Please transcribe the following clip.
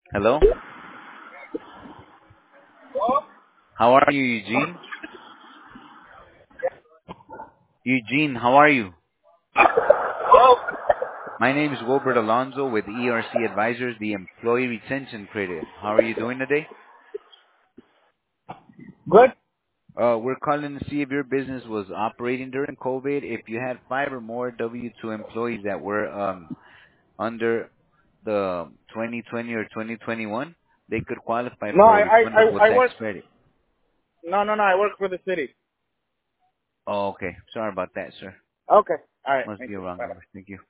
Hello? How are you, Eugene? Eugene, how are you? My name is Wilbert Alonzo with ERC Advisors, the Employee Retention Credit. How are you doing today? Good. We're calling to see if your business was operating during COVID. If you had 5 or more W-2 employees that were under the 2020 or 2021, they could qualify No, for a refundable I tax work. credit. No. I work for the city. Oh, okay. Sorry about that, sir. Okay. All right. Must Thank be a you. wrong Bye. number. Thank you.